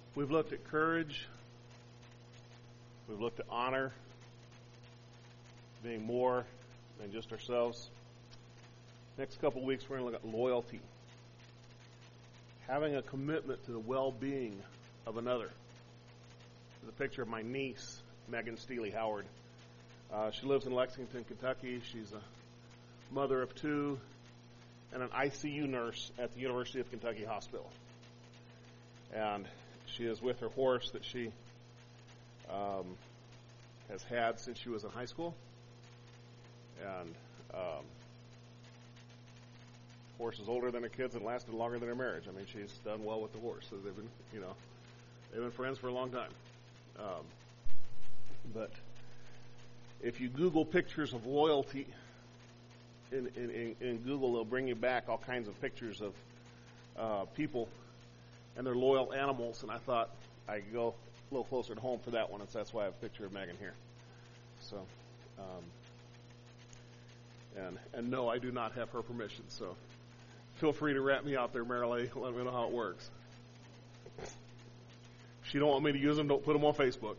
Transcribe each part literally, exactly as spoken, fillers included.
We've looked at courage. We've looked at honor, being more than just ourselves. Next couple of weeks, we're going to look at loyalty. Having a commitment to the well-being of another. There's a picture of my niece, Megan Steely Howard. Uh, she lives in Lexington, Kentucky. She's a mother of two and an I C U nurse at the University of Kentucky Hospital. And she is with her horse that she um, has had since she was in high school. And um, the horse is older than her kids and lasted longer than her marriage. I mean, she's done well with the horse. So they've been, you know, they've been friends for a long time. Um, but if you Google pictures of loyalty in, in, in, in Google, they'll bring you back all kinds of pictures of uh, people and their loyal animals. And I thought I'd go a little closer to home for that one, and so that's why I have a picture of Megan here. So, um, and and no, I do not have her permission. So, feel free to rat me out there, Marilee. Let me know how it works. If you don't want me to use them, don't put them on Facebook.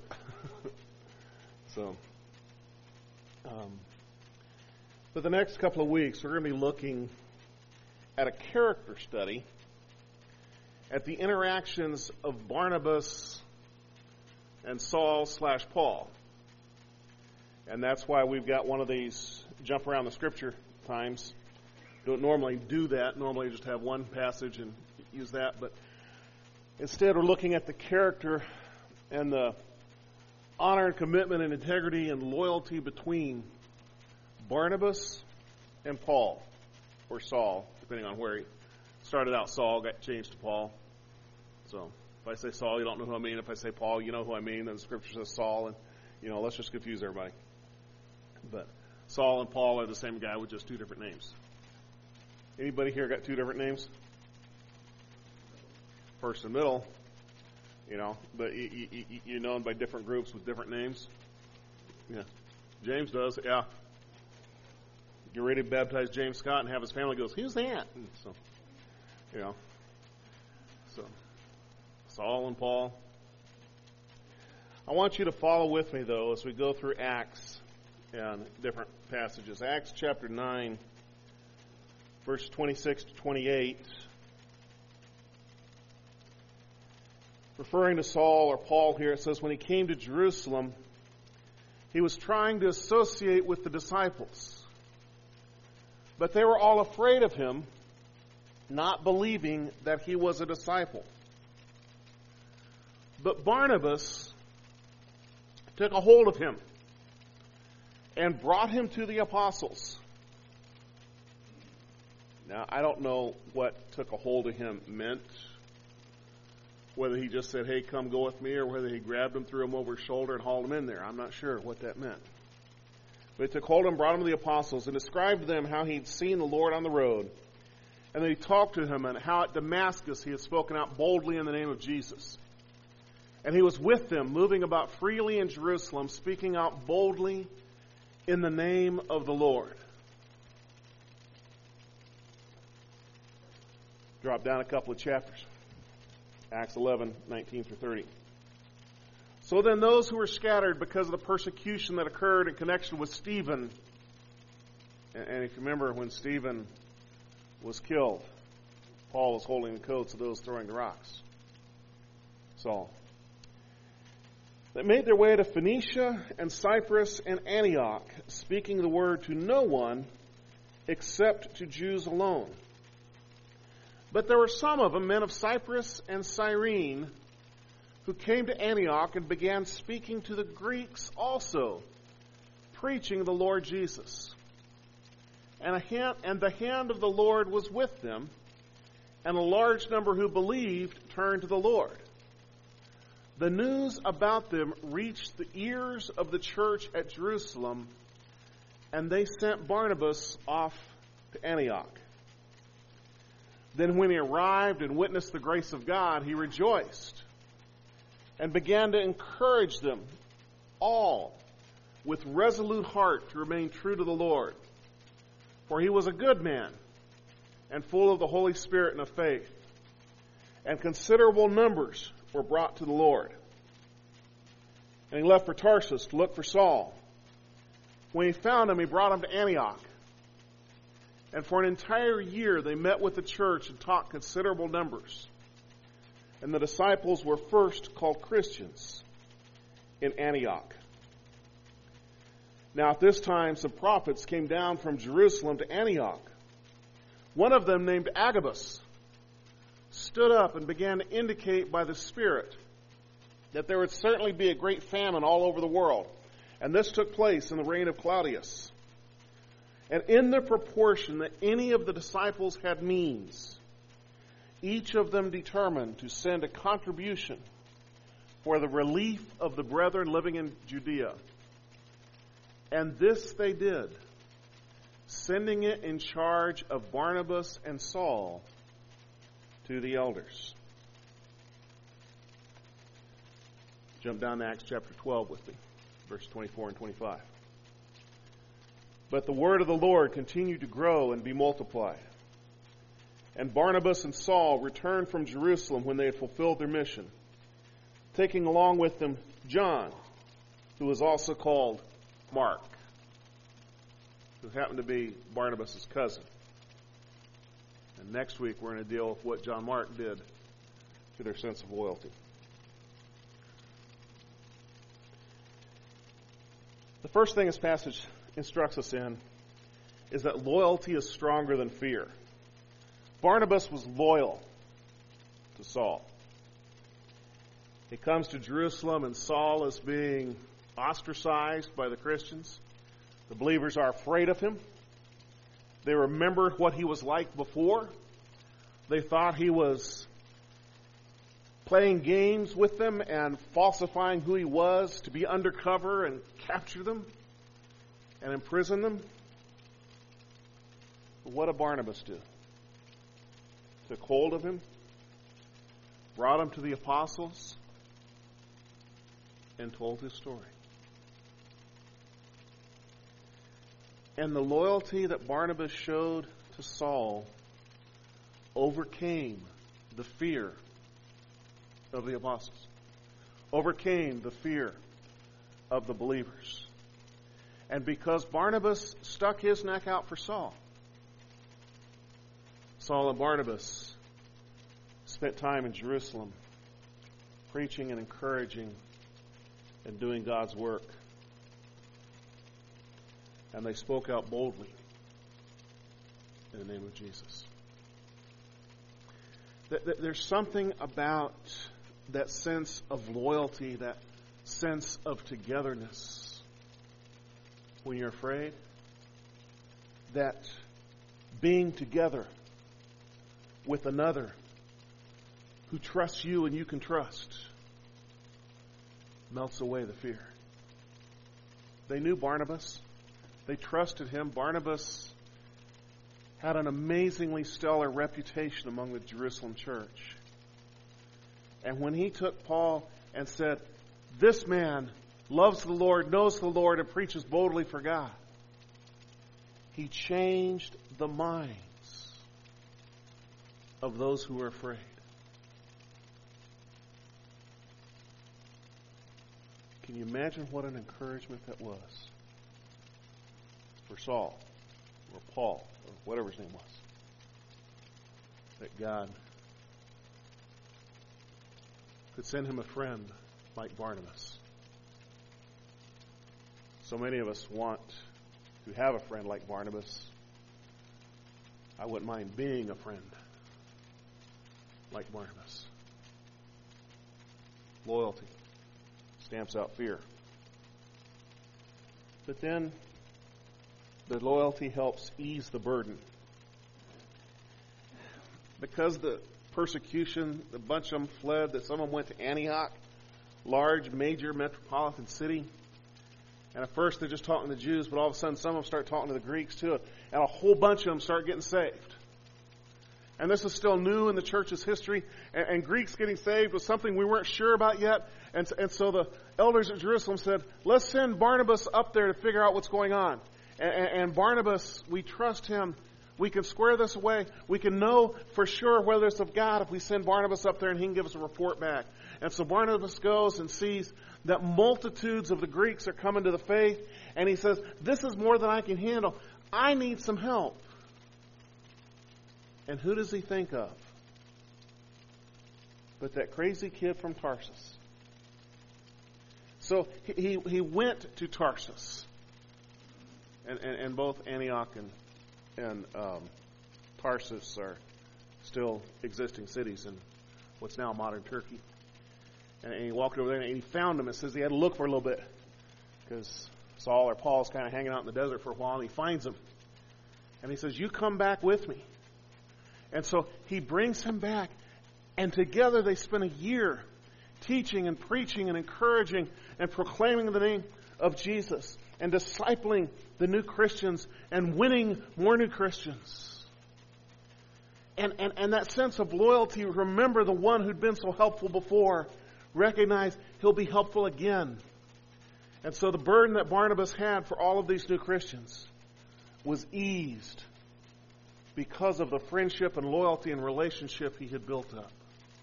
so, um, for the next couple of weeks, we're going to be looking at a character study at the interactions of Barnabas and Saul slash Paul. And that's why we've got one of these jump around the scripture times. Don't normally do that. Normally just have one passage and use that. But instead we're looking at the character and the honor and commitment and integrity and loyalty between Barnabas and Paul, or Saul, depending on where he started out. Saul, got changed to Paul. So if I say Saul, you don't know who I mean. If I say Paul, you know who I mean. Then the scripture says Saul, and you know, let's just confuse everybody. But Saul and Paul are the same guy with just two different names. Anybody here got two different names? First and middle, you know, but you, you, you're known by different groups with different names. Yeah, James does. Yeah, get ready to baptize James Scott and have his family goes, who's that? And so, you know, so Saul and Paul. I want you to follow with me though as we go through Acts and different passages. Acts chapter nine, verse twenty-six to twenty-eight. Referring to Saul or Paul here, it says, when he came to Jerusalem, he was trying to associate with the disciples. But they were all afraid of him, not believing that he was a disciple. But Barnabas took a hold of him and brought him to the apostles. Now, I don't know what took a hold of him meant. Whether he just said, hey, come go with me, or whether he grabbed him, threw him over his shoulder, and hauled him in there. I'm not sure what that meant. But he took hold of him, brought him to the apostles, and described to them how he'd seen the Lord on the road. And then he talked to him and how at Damascus he had spoken out boldly in the name of Jesus. And he was with them, moving about freely in Jerusalem, speaking out boldly in the name of the Lord. Drop down a couple of chapters. Acts eleven, nineteen through thirty. So then those who were scattered because of the persecution that occurred in connection with Stephen, and if you remember when Stephen was killed, Paul was holding the coats of those throwing the rocks. Saul. They made their way to Phoenicia and Cyprus and Antioch, speaking the word to no one except to Jews alone. But there were some of them, men of Cyprus and Cyrene, who came to Antioch and began speaking to the Greeks also, preaching the Lord Jesus. And, a hand, and the hand of the Lord was with them, and a large number who believed turned to the Lord. The news about them reached the ears of the church at Jerusalem, and they sent Barnabas off to Antioch. Then when he arrived and witnessed the grace of God, he rejoiced and began to encourage them all with resolute heart to remain true to the Lord. For he was a good man and full of the Holy Spirit and of faith. And considerable numbers were brought to the Lord. And he left for Tarsus to look for Saul. When he found him, he brought him to Antioch. And for an entire year, they met with the church and taught considerable numbers. And the disciples were first called Christians in Antioch. Now at this time, some prophets came down from Jerusalem to Antioch. One of them, named Agabus, stood up and began to indicate by the Spirit that there would certainly be a great famine all over the world. And this took place in the reign of Claudius. And in the proportion that any of the disciples had means, each of them determined to send a contribution for the relief of the brethren living in Judea. And this they did, sending it in charge of Barnabas and Saul to the elders. Jump down to Acts chapter twelve with me, verse twenty-four and twenty-five. But the word of the Lord continued to grow and be multiplied. And Barnabas and Saul returned from Jerusalem when they had fulfilled their mission, taking along with them John, who was also called Mark, who happened to be Barnabas' cousin. And next week we're going to deal with what John Mark did to their sense of loyalty. The first thing this passage instructs us in is that loyalty is stronger than fear. Barnabas was loyal to Saul. He comes to Jerusalem and Saul is being ostracized by the Christians. The believers are afraid of him. They remembered what he was like before. They thought he was playing games with them and falsifying who he was to be undercover and capture them and imprison them. But what did Barnabas do? Took hold of him, brought him to the apostles, and told his story. And the loyalty that Barnabas showed to Saul overcame the fear of the apostles, overcame the fear of the believers. And because Barnabas stuck his neck out for Saul, Saul and Barnabas spent time in Jerusalem preaching and encouraging and doing God's work. And they spoke out boldly in the name of Jesus. There's something about that sense of loyalty, that sense of togetherness when you're afraid, that being together with another who trusts you and you can trust melts away the fear. They knew Barnabas. They trusted him. Barnabas had an amazingly stellar reputation among the Jerusalem church. And when he took Paul and said, "This man loves the Lord, knows the Lord, and preaches boldly for God," he changed the minds of those who were afraid. Can you imagine what an encouragement that was for Saul or Paul or whatever his name was? That God could send him a friend like Barnabas. So many of us want to have a friend like Barnabas. I wouldn't mind being a friend like Barnabas. Loyalty stamps out fear. But then the loyalty helps ease the burden. Because the persecution, a bunch of them fled, that some of them went to Antioch, large, major metropolitan city. And at first they're just talking to the Jews, but all of a sudden some of them start talking to the Greeks too. And a whole bunch of them start getting saved. And this is still new in the church's history. And, and Greeks getting saved was something we weren't sure about yet. And, and so the elders at Jerusalem said, let's send Barnabas up there to figure out what's going on. And, and Barnabas, we trust him We can square this away. We can know for sure whether it's of God if we send Barnabas up there and he can give us a report back. And so Barnabas goes and sees that multitudes of the Greeks are coming to the faith. And he says, this is more than I can handle. I need some help. And who does he think of? But that crazy kid from Tarsus. So he, he went to Tarsus. And, and, and both Antioch and, and um, Tarsus are still existing cities in what's now modern Turkey. And, and he walked over there and he found him. It says he had to look for a little bit because Saul or Paul's kind of hanging out in the desert for a while, and he finds him. And he says, you come back with me. And so he brings him back, and together they spend a year teaching and preaching and encouraging and proclaiming the name of Jesus and discipling the new Christians and winning more new Christians. And, and, and that sense of loyalty, remember the one who'd been so helpful before, recognize he'll be helpful again. And so the burden that Barnabas had for all of these new Christians was eased because of the friendship and loyalty and relationship he had built up.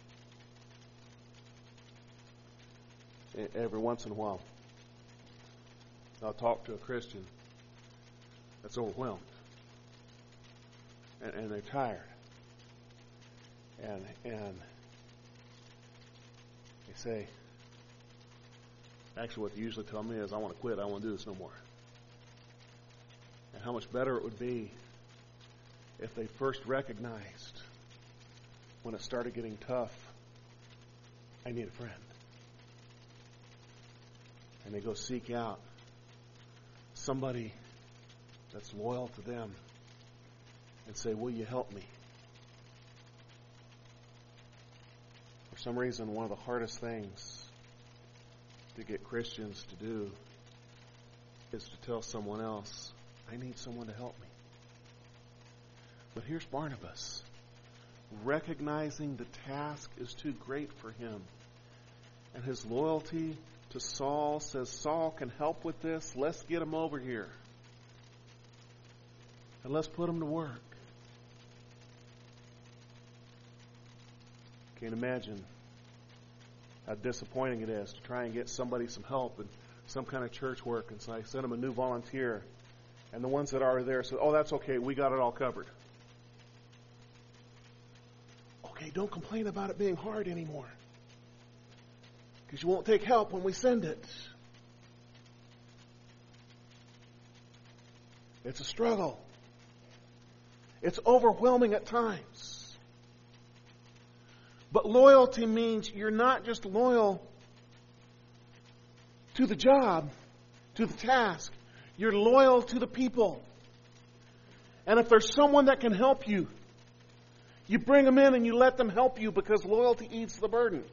Every once in a while, I'll talk to a Christian that's overwhelmed. And, and they're tired. And, and they say, actually what they usually tell me is, I want to quit, I don't want to do this no more. And how much better it would be if they first recognized when it started getting tough, I need a friend. And they go seek out somebody that's loyal to them and say, will you help me? For some reason, one of the hardest things to get Christians to do is to tell someone else, I need someone to help me. But here's Barnabas, recognizing the task is too great for him. And his loyalty to Saul says, Saul can help with this. Let's get him over here. And let's put him to work. Can't imagine how disappointing it is to try and get somebody some help and some kind of church work. And so I send them a new volunteer. And the ones that are there say, oh, that's okay. We got it all covered. Okay, don't complain about it being hard anymore. Because you won't take help when we send it. It's a struggle. It's overwhelming at times. But loyalty means you're not just loyal to the job, to the task. You're loyal to the people. And if there's someone that can help you, you bring them in and you let them help you because loyalty eats the burden.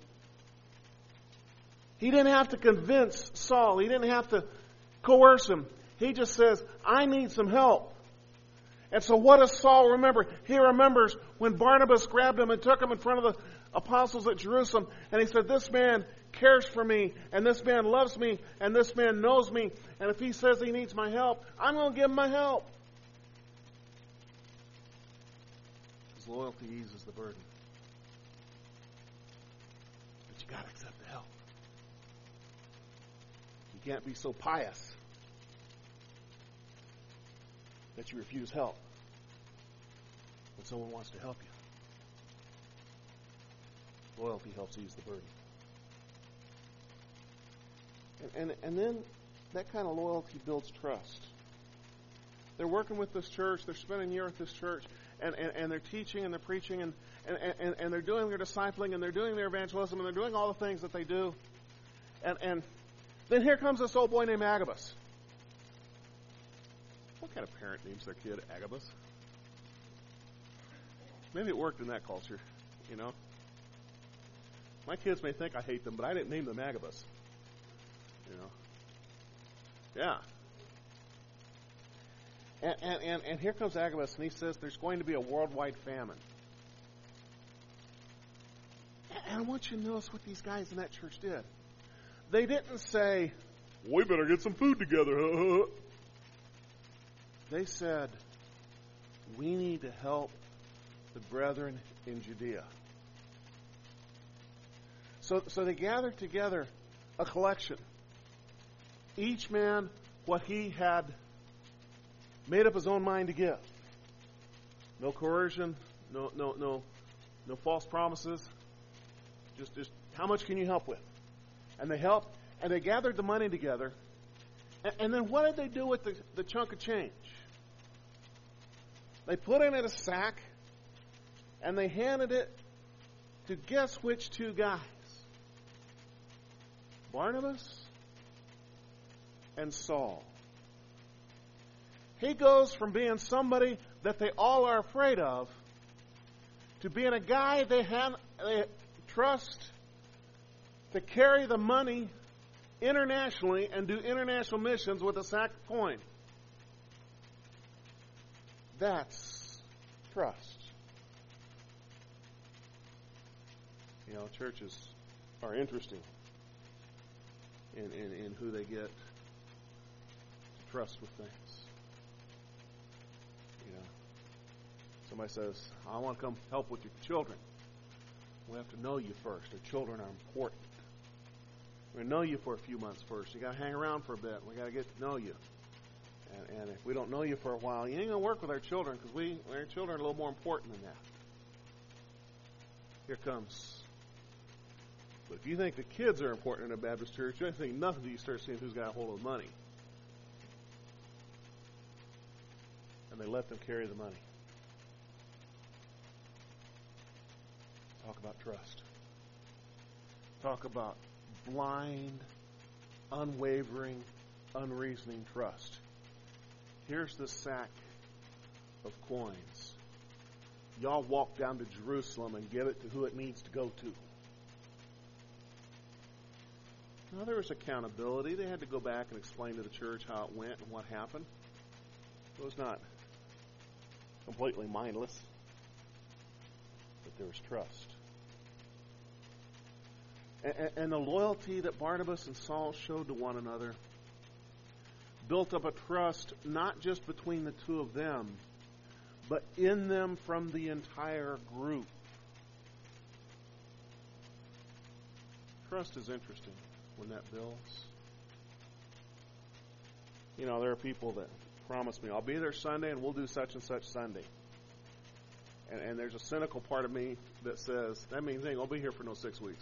He didn't have to convince Saul. He didn't have to coerce him. He just says, I need some help. And so what does Saul remember? He remembers when Barnabas grabbed him and took him in front of the apostles at Jerusalem. And he said, this man cares for me. And this man loves me. And this man knows me. And if he says he needs my help, I'm going to give him my help. His loyalty eases the burden. But you got to accept the help. You can't be so pious that you refuse help when someone wants to help you. Loyalty helps ease the burden. And, and, and then that kind of loyalty builds trust. They're working with this church, they're spending a year with this church, and, and, and they're teaching and they're preaching and, and, and, and they're doing their discipling and they're doing their evangelism and they're doing all the things that they do. And, and then here comes this old boy named Agabus. What kind of parent names their kid Agabus? Maybe it worked in that culture, you know. My kids may think I hate them, but I didn't name them Agabus. You know. Yeah. And, and, and, and here comes Agabus, and he says there's going to be a worldwide famine. And I want you to notice what these guys in that church did. They didn't say, we better get some food together. They said, we need to help the brethren in Judea. So, so they gathered together a collection. Each man what he had made up his own mind to give. No coercion, no no no no false promises. Just just how much can you help with? And they helped, and they gathered the money together. And, and then what did they do with the, the chunk of change? They put it in a sack, and they handed it to guess which two guys? Barnabas and Saul. He goes from being somebody that they all are afraid of to being a guy they, have, they trust to carry the money internationally and do international missions with a sack of coin. That's trust. You know, churches are interesting in, in, in who they get to trust with things. You know, somebody says, I want to come help with your children. We have to know you first. Our children are important. We know you for a few months first. You got to hang around for a bit. We got to get to know you. And, and if we don't know you for a while, you ain't going to work with our children because we, our children are a little more important than that. Here comes. But if you think the kids are important in a Baptist church, you don't think nothing until you start seeing who's got a hold of the money. And they let them carry the money. Talk about trust. Talk about blind, unwavering, unreasoning trust. Here's the sack of coins. Y'all walk down to Jerusalem and give it to who it needs to go to. Now, there was accountability. They had to go back and explain to the church how it went and what happened. It was not completely mindless, but there was trust. And, and the loyalty that Barnabas and Saul showed to one another built up a trust not just between the two of them, but in them from the entire group. Trust is interesting when that builds. You know, there are people that promise me, I'll be there Sunday and we'll do such and such Sunday. And, and there's a cynical part of me that says, that means they ain't going to be here for no six weeks.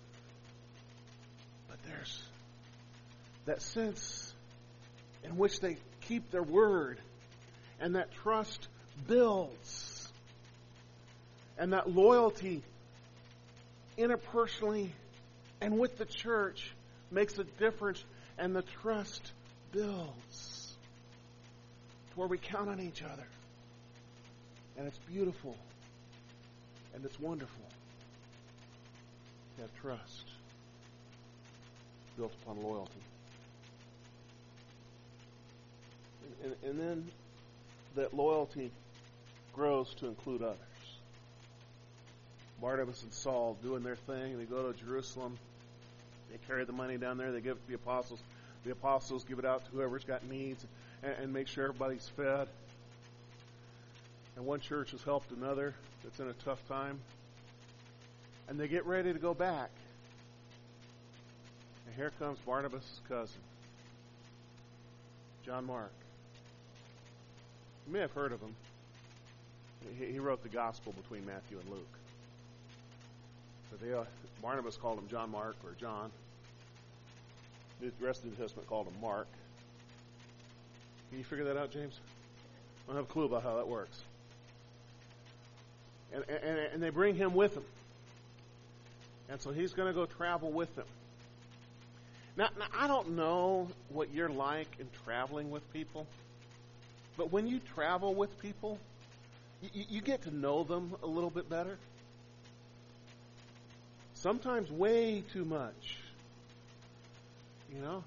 But there's that sense in which they keep their word, and that trust builds, and that loyalty interpersonally and with the church makes a difference, and the trust builds to where we count on each other. And it's beautiful, and it's wonderful to have trust built upon loyalty. And, and, and then that loyalty grows to include others. Barnabas and Saul doing their thing. They go to Jerusalem. They carry the money down there. They give it to the apostles. The apostles give it out to whoever's got needs and, and make sure everybody's fed. And one church has helped another that's in a tough time. And they get ready to go back. And here comes Barnabas' cousin, John Mark. You may have heard of him. He, he wrote the gospel between Matthew and Luke. But they, uh, Barnabas called him John Mark or John. The rest of the New Testament called him Mark. Can you figure that out, James? I don't have a clue about how that works. And, and, and they bring him with them. And so he's going to go travel with them. Now, now, I don't know what you're like in traveling with people, but when you travel with people, you, you get to know them a little bit better. Sometimes way too much. You know?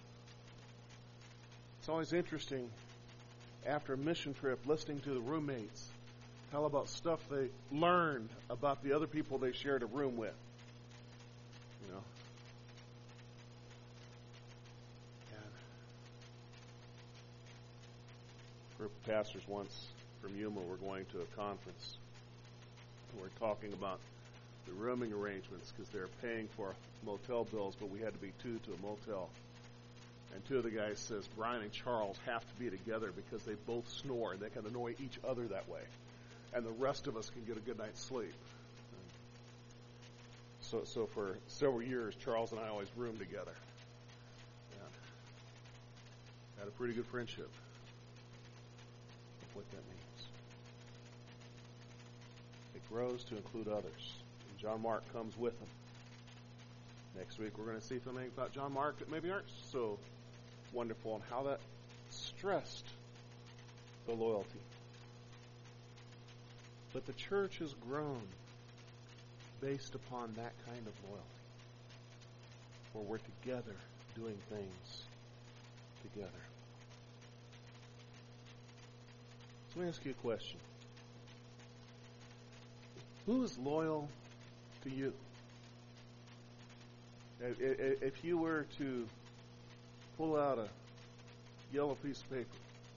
It's always interesting after a mission trip listening to the roommates tell about stuff they learned about the other people they shared a room with. You know? And a group of pastors once from Yuma were going to a conference. We're talking about the rooming arrangements because they're paying for motel bills, but we had to be two to a motel. And two of the guys says, Brian and Charles have to be together because they both snore and they can annoy each other that way. And the rest of us can get a good night's sleep. So, so for several years, Charles and I always roomed together. Yeah. Had a pretty good friendship. That's what that means. It grows to include others. And John Mark comes with them. Next week, we're going to see something about John Mark that maybe aren't so wonderful and how that stressed the loyalty. But the church has grown based upon that kind of loyalty, where we're together doing things together. So let me ask you a question. Who is loyal to you? If you were to pull out a yellow piece of paper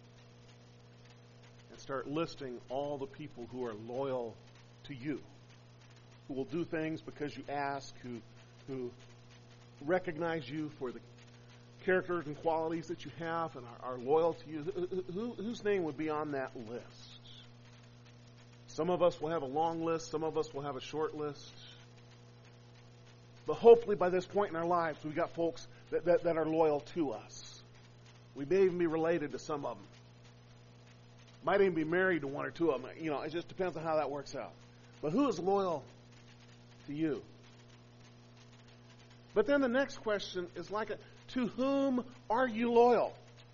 and start listing all the people who are loyal to you, who will do things because you ask, who who recognize you for the characters and qualities that you have and are, are loyal to you, who, whose name would be on that list? Some of us will have a long list, some of us will have a short list. But hopefully by this point in our lives, we've got folks that, that, that are loyal to us. We may even be related to some of them. Might even be married to one or two of them. You know, it just depends on how that works out. But who is loyal to you? But then the next question is like, a, to whom are you loyal?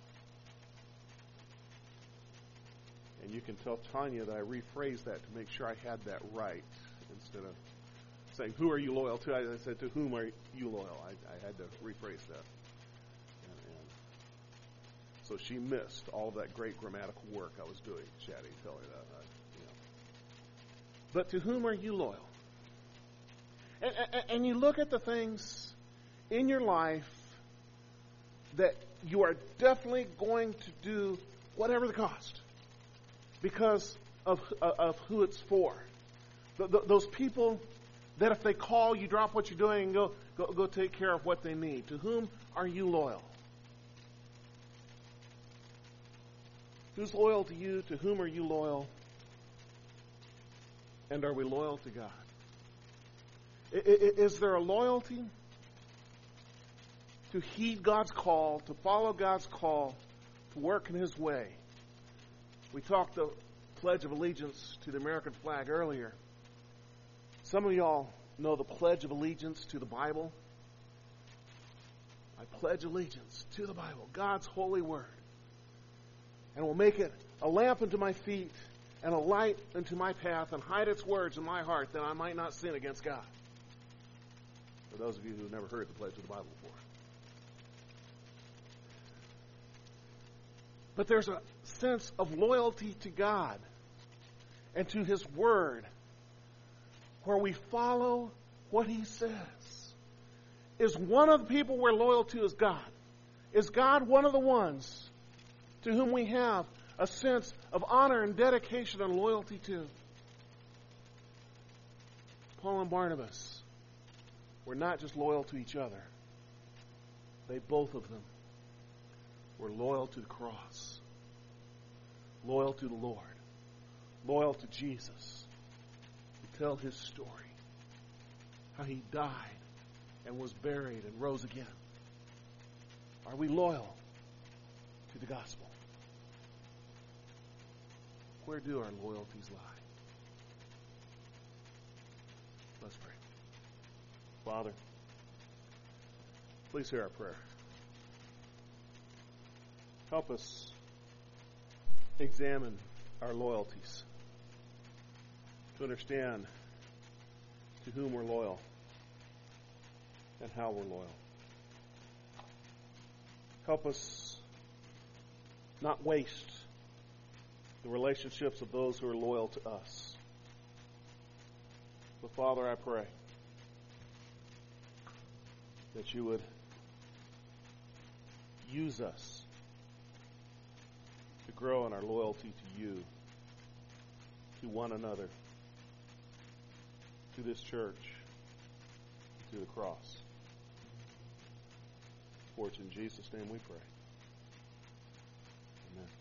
And you can tell Tanya that I rephrased that to make sure I had that right. Instead of saying, who are you loyal to? I said, to whom are you loyal? I, I had to rephrase that. And, and so she missed all of that great grammatical work I was doing. Shaddy, tell her that. I, you know. But to whom are you loyal? And, and, and you look at the things in your life that you are definitely going to do whatever the cost because of, of who it's for. The, the, those people that if they call, you drop what you're doing and go, go, go take care of what they need. To whom are you loyal? Who's loyal to you? To whom are you loyal? And are we loyal to God? I, I, is there a loyalty to heed God's call, to follow God's call, to work in His way? We talked the Pledge of Allegiance to the American flag earlier. Some of y'all know the Pledge of Allegiance to the Bible. I pledge allegiance to the Bible, God's holy word, and will make it a lamp unto my feet and a light unto my path, and hide its words in my heart that I might not sin against God. For those of you who have never heard the Pledge of the Bible before. But there's a sense of loyalty to God and to His Word where we follow what He says. Is one of the people we're loyal to is God? Is God one of the ones to whom we have a sense of honor and dedication and loyalty to? Paul and Barnabas were not just loyal to each other. They, both of them, were loyal to the cross, loyal to the Lord, loyal to Jesus, to tell His story, how He died and was buried and rose again. Are we loyal to the gospel? Where do our loyalties lie? Let's pray. Father, please hear our prayer. Help us examine our loyalties to understand to whom we're loyal and how we're loyal. Help us not waste the relationships of those who are loyal to us. But Father, I pray that you would use us to grow in our loyalty to you to one another, to this church, to the cross. For it's in Jesus' name we pray.